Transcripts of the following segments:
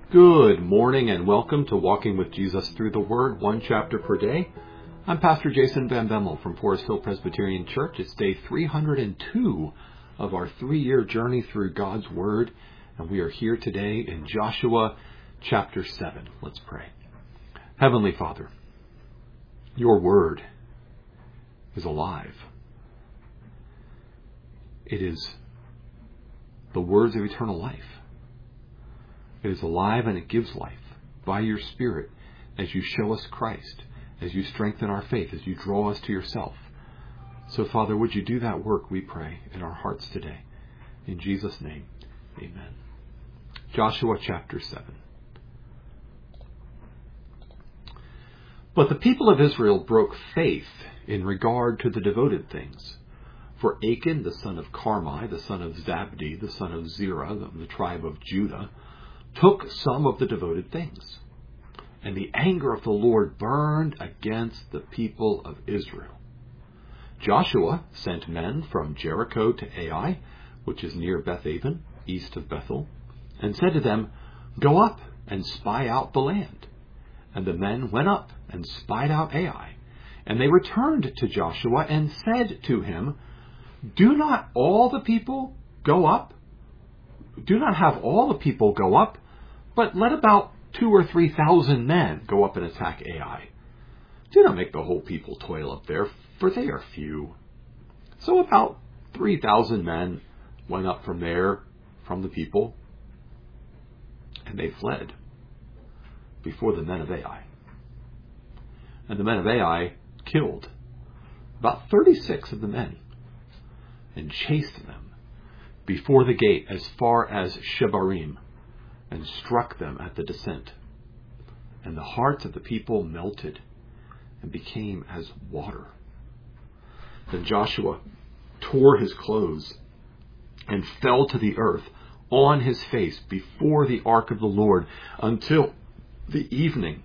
Good morning and welcome to Walking with Jesus Through the Word, one chapter per day. I'm Pastor Jason Van Bemmel from Forest Hill Presbyterian Church. It's day 302 of our 3-year journey through God's Word, and we are here today in Joshua chapter 7. Let's pray. Heavenly Father, your Word is alive. It is the words of eternal life. It is alive and it gives life by your Spirit as you show us Christ, as you strengthen our faith, as you draw us to yourself. So, Father, would you do that work, we pray, in our hearts today. In Jesus' name, amen. Joshua chapter 7. But the people of Israel broke faith in regard to the devoted things. For Achan, the son of Carmi, the son of Zabdi, the son of Zerah, of the tribe of Judah, took some of the devoted things. And the anger of the Lord burned against the people of Israel. Joshua sent men from Jericho to Ai, which is near Bethaven, east of Bethel, and said to them, "Go up and spy out the land." And the men went up and spied out Ai. And they returned to Joshua and said to him, Do not have all the people go up, but let about 2,000 or 3,000 men go up and attack Ai. Do not make the whole people toil up there, for they are few. So about 3,000 men went up from there, from the people, and they fled before the men of Ai. And the men of Ai killed about 36 of the men, and chased them before the gate as far as Shebarim, and struck them at the descent. And the hearts of the people melted and became as water. Then Joshua tore his clothes and fell to the earth on his face before the ark of the Lord until the evening,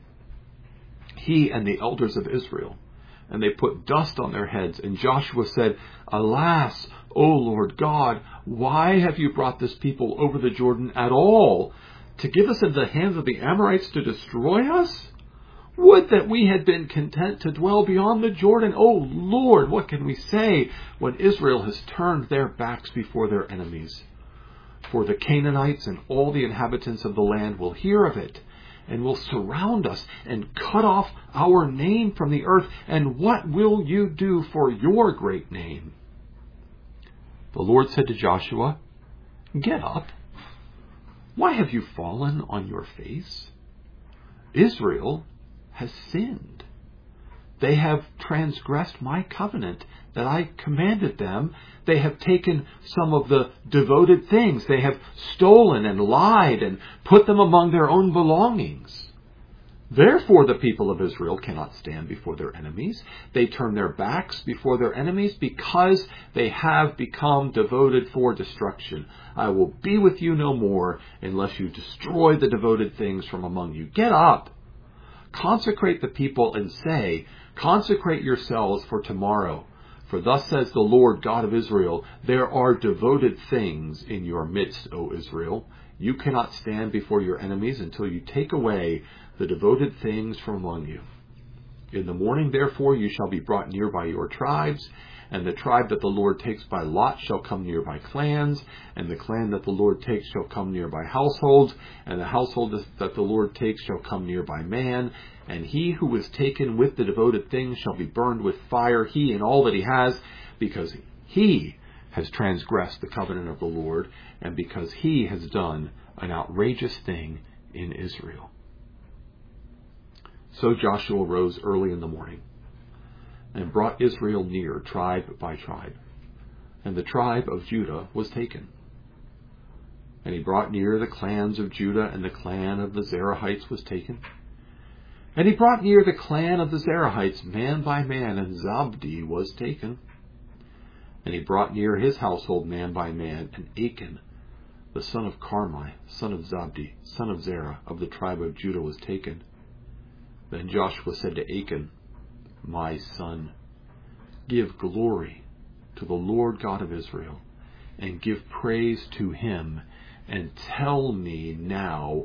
he and the elders of Israel. And they put dust on their heads. And Joshua said, Alas, O Lord God, why have you brought this people over the Jordan at all, to give us into the hands of the Amorites to destroy us? Would that we had been content to dwell beyond the Jordan. O Lord, what can we say when Israel has turned their backs before their enemies? For the Canaanites and all the inhabitants of the land will hear of it, and will surround us and cut off our name from the earth. And what will you do for your great name? The Lord said to Joshua, Get up. Why have you fallen on your face? Israel has sinned. They have transgressed my covenant that I commanded them. They have taken some of the devoted things. They have stolen and lied and put them among their own belongings. Therefore the people of Israel cannot stand before their enemies. They turn their backs before their enemies because they have become devoted for destruction. I will be with you no more unless you destroy the devoted things from among you. Get up, consecrate the people, and say, Consecrate yourselves for tomorrow. For thus says the Lord God of Israel, There are devoted things in your midst, O Israel. You cannot stand before your enemies until you take away the devoted things from among you. In the morning, therefore, you shall be brought near by your tribes, and the tribe that the Lord takes by lot shall come near by clans, and the clan that the Lord takes shall come near by households, and the household that the Lord takes shall come near by man. And he who is taken with the devoted things shall be burned with fire, he and all that he has, because he has transgressed the covenant of the Lord, and because he has done an outrageous thing in Israel. So Joshua rose early in the morning, and brought Israel near, tribe by tribe. And the tribe of Judah was taken. And he brought near the clans of Judah, and the clan of the Zerahites was taken. And he brought near the clan of the Zerahites, man by man, and Zabdi was taken. And he brought near his household, man by man, and Achan, the son of Carmi, son of Zabdi, son of Zerah, of the tribe of Judah, was taken. Then Joshua said to Achan, My son, give glory to the Lord God of Israel, and give praise to him, and tell me now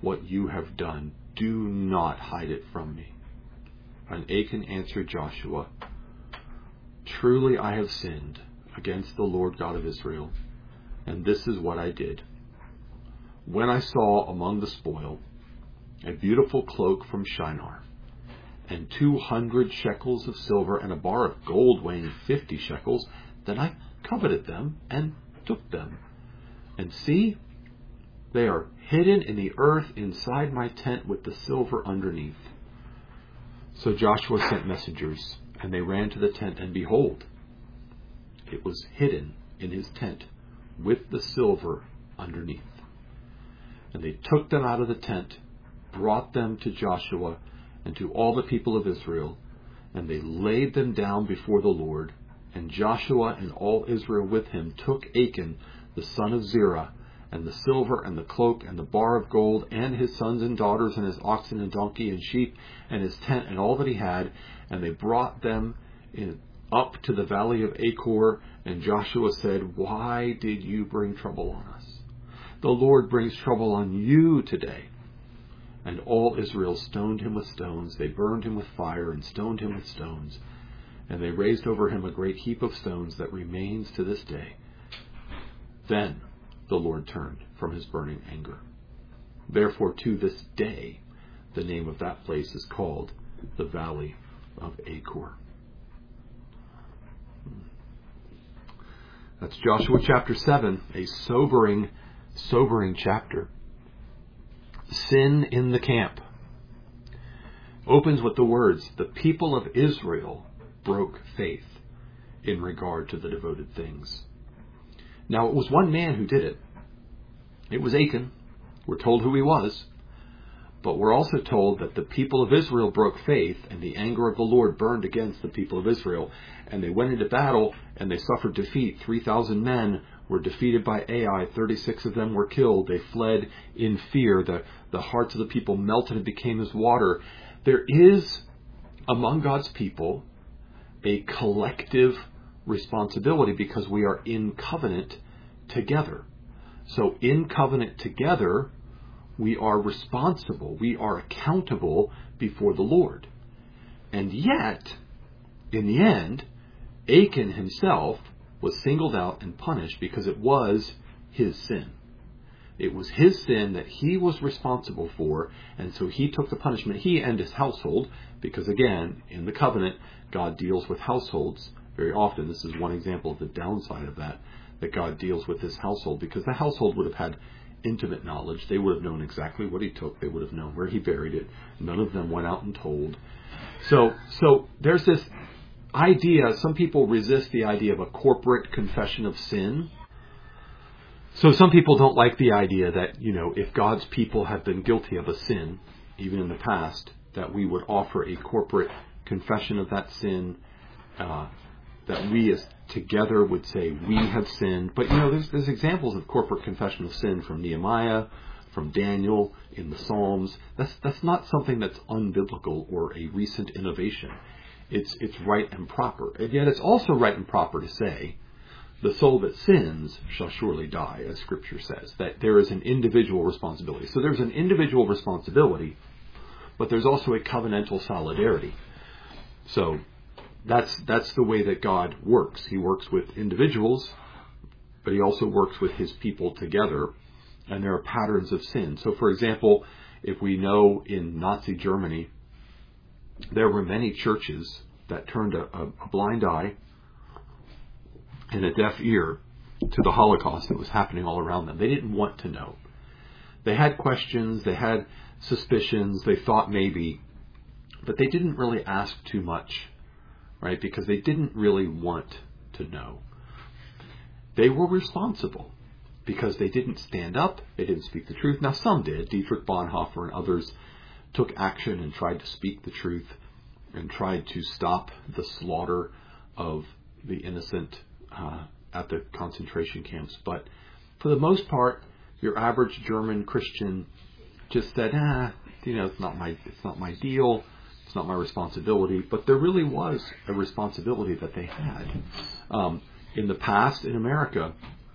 what you have done. Do not hide it from me." And Achan answered Joshua, "Truly I have sinned against the Lord God of Israel, and this is what I did. When I saw among the spoil a beautiful cloak from Shinar, and 200 shekels of silver, and a bar of gold weighing 50 shekels, then I coveted them and took them. And see, they are hidden in the earth inside my tent with the silver underneath." So Joshua sent messengers, and they ran to the tent, and behold, it was hidden in his tent with the silver underneath. And they took them out of the tent, brought them to Joshua and to all the people of Israel, and they laid them down before the Lord. And Joshua and all Israel with him took Achan, the son of Zerah, and the silver and the cloak and the bar of gold, and his sons and daughters, and his oxen and donkey and sheep, and his tent and all that he had, and they brought them up to the valley of Achor. And Joshua said, "Why did you bring trouble on us? The Lord brings trouble on you today." And all Israel stoned him with stones. They burned him with fire and stoned him with stones. And they raised over him a great heap of stones that remains to this day. Then the Lord turned from his burning anger. Therefore, to this day, the name of that place is called the Valley of Achor. That's Joshua chapter 7, a sobering chapter. Sin in the camp. Opens with the words, "The people of Israel broke faith in regard to the devoted things." Now, it was one man who did it. It was Achan. We're told who he was. But we're also told that the people of Israel broke faith, and the anger of the Lord burned against the people of Israel. And they went into battle, and they suffered defeat. 3,000 men were defeated by Ai. 36 of them were killed. They fled in fear. The hearts of the people melted and became as water. There is, among God's people, a collective responsibility because we are in covenant together. So in covenant together, we are responsible. We are accountable before the Lord. And yet, in the end, Achan himself was singled out and punished because it was his sin. It was his sin that he was responsible for, and so he took the punishment, he and his household, because again, in the covenant, God deals with households very often. This is one example of the downside of that God deals with his household, because the household would have had intimate knowledge. They would have known exactly what he took. They would have known where he buried it. None of them went out and told. So there's this idea, some people resist the idea of a corporate confession of sin. So some people don't like the idea that, if God's people have been guilty of a sin, even in the past, that we would offer a corporate confession of that sin, that we as together would say we have sinned. But there's examples of corporate confession of sin from Nehemiah, from Daniel, in the Psalms. That's not something that's unbiblical or a recent innovation. It's right and proper. And yet it's also right and proper to say, the soul that sins shall surely die, as Scripture says, that there is an individual responsibility. So there's an individual responsibility, but there's also a covenantal solidarity. So that's the way that God works. He works with individuals, but he also works with his people together, and there are patterns of sin. So, for example, if we know in Nazi Germany, there were many churches that turned a blind eye and a deaf ear to the Holocaust that was happening all around them. They didn't want to know. They had questions, they had suspicions, they thought maybe, but they didn't really ask too much, right? Because they didn't really want to know. They were responsible because they didn't stand up, they didn't speak the truth. Now some did. Dietrich Bonhoeffer and others took action and tried to speak the truth and tried to stop the slaughter of the innocent at the concentration camps. But for the most part, your average German Christian just said, it's not my deal. It's not my responsibility. But there really was a responsibility that they had. In the past, in America,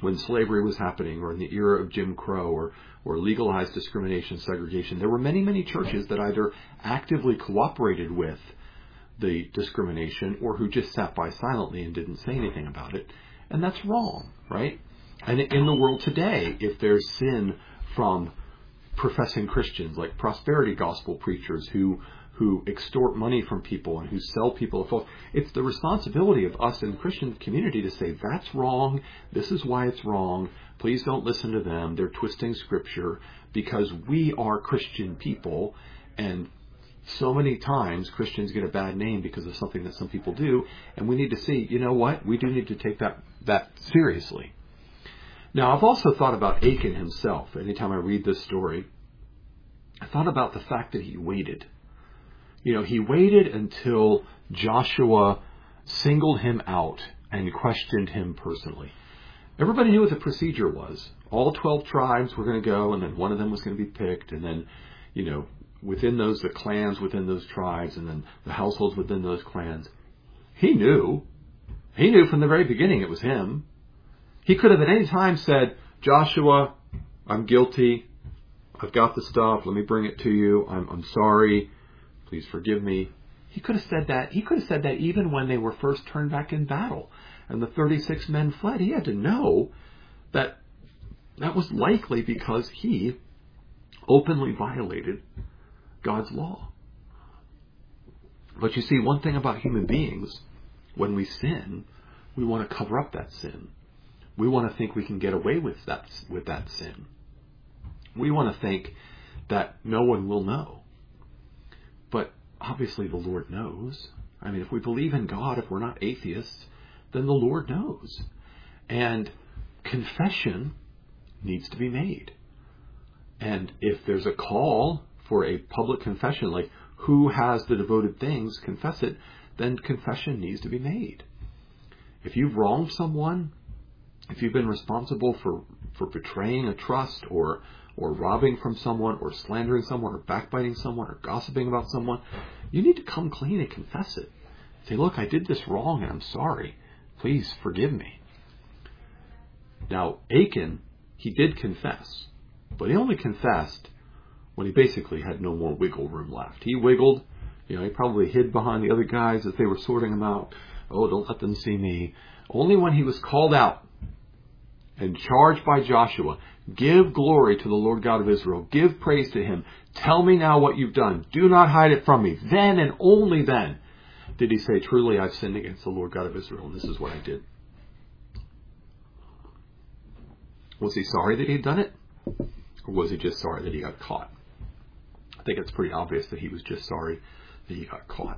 when slavery was happening, or in the era of Jim Crow, or legalized discrimination, segregation, there were many, many churches that either actively cooperated with the discrimination or who just sat by silently and didn't say anything about it. And that's wrong, right? And in the world today, if there's sin from professing Christians, like prosperity gospel preachers who extort money from people and who sell people, it's the responsibility of us in the Christian community to say, that's wrong, this is why it's wrong, please don't listen to them, they're twisting Scripture, because we are Christian people, and so many times Christians get a bad name because of something that some people do, and we need to see, you know what, we do need to take that seriously. Now, I've also thought about Achan himself. Anytime I read this story, I thought about the fact that he waited. He waited until Joshua singled him out and questioned him personally. Everybody knew what the procedure was. All 12 tribes were going to go, and then one of them was going to be picked, and then, within those, the clans within those tribes, and then the households within those clans. He knew from the very beginning it was him. He could have at any time said, Joshua, I'm guilty. I've got the stuff. Let me bring it to you. I'm sorry. Please forgive me. He could have said that. He could have said that even when they were first turned back in battle and the 36 men fled. He had to know that was likely because he openly violated God's law. But you see, one thing about human beings, when we sin, we want to cover up that sin. We want to think we can get away with that sin. We want to think that no one will know. But obviously the Lord knows. I mean, if we believe in God, if we're not atheists, then the Lord knows. And confession needs to be made. And if there's a call for a public confession, like who has the devoted things, confess it, then confession needs to be made. If you've wronged someone, if you've been responsible for betraying a trust or robbing from someone or slandering someone or backbiting someone or gossiping about someone, you need to come clean and confess it. Say, look, I did this wrong and I'm sorry. Please forgive me. Now, Achan, he did confess, but he only confessed when he basically had no more wiggle room left. He wiggled, he probably hid behind the other guys as they were sorting him out. Oh, don't let them see me. Only when he was called out and charged by Joshua, give glory to the Lord God of Israel. Give praise to him. Tell me now what you've done. Do not hide it from me. Then and only then did he say, truly I've sinned against the Lord God of Israel, and this is what I did. Was he sorry that he'd done it? Or was he just sorry that he got caught? I think it's pretty obvious that he was just sorry that he got caught.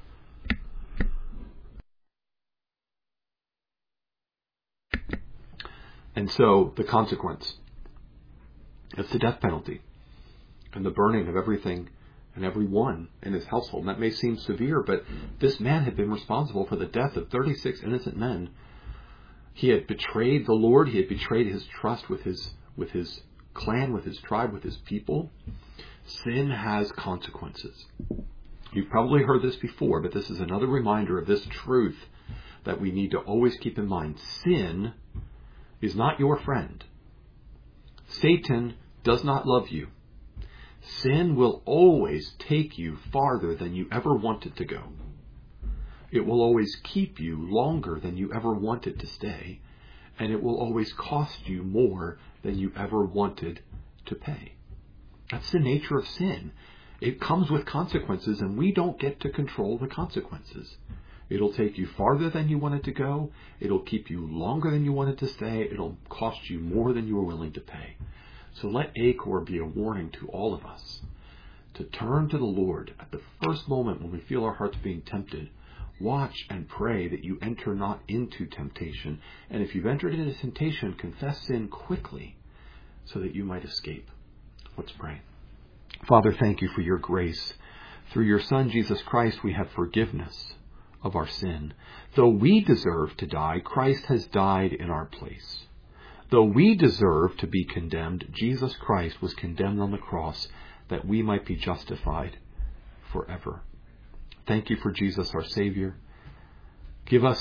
And so the consequence, it's the death penalty and the burning of everything and everyone in his household. And that may seem severe, but this man had been responsible for the death of 36 innocent men. He had betrayed the Lord. He had betrayed his trust with his clan, with his tribe, with his people. Sin has consequences. You've probably heard this before, but this is another reminder of this truth that we need to always keep in mind. Sin is not your friend. Satan does not love you. Sin will always take you farther than you ever wanted to go. It will always keep you longer than you ever wanted to stay, and it will always cost you more than you ever wanted to pay. That's the nature of sin. It comes with consequences, and we don't get to control the consequences. It'll take you farther than you wanted to go. It'll keep you longer than you wanted to stay. It'll cost you more than you were willing to pay. So let Achor be a warning to all of us to turn to the Lord at the first moment when we feel our hearts being tempted. Watch and pray that you enter not into temptation. And if you've entered into temptation, confess sin quickly so that you might escape. Let's pray. Father, thank you for your grace. Through your Son, Jesus Christ, we have forgiveness of our sin. Though we deserve to die, Christ has died in our place. Though we deserve to be condemned, Jesus Christ was condemned on the cross that we might be justified forever. Thank you for Jesus, our Savior. Give us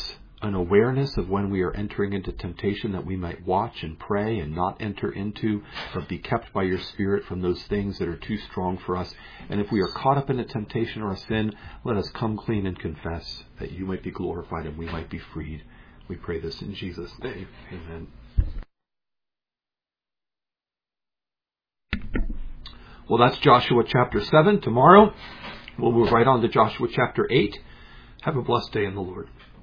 an awareness of when we are entering into temptation, that we might watch and pray and not enter into, but be kept by your Spirit from those things that are too strong for us. And if we are caught up in a temptation or a sin, let us come clean and confess, that you might be glorified and we might be freed. We pray this in Jesus' name. Amen. Well, that's Joshua chapter 7. Tomorrow, we'll move right on to Joshua chapter 8. Have a blessed day in the Lord.